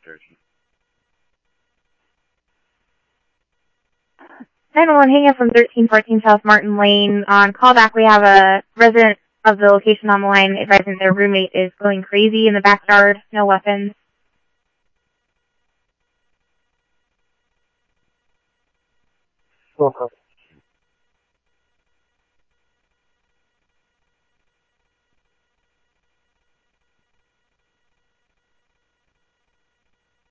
station. 911, hang up from 1314 South Martin Lane. On callback, we have a resident of the location on the line advising their roommate is going crazy in the backyard, no weapons. Okay.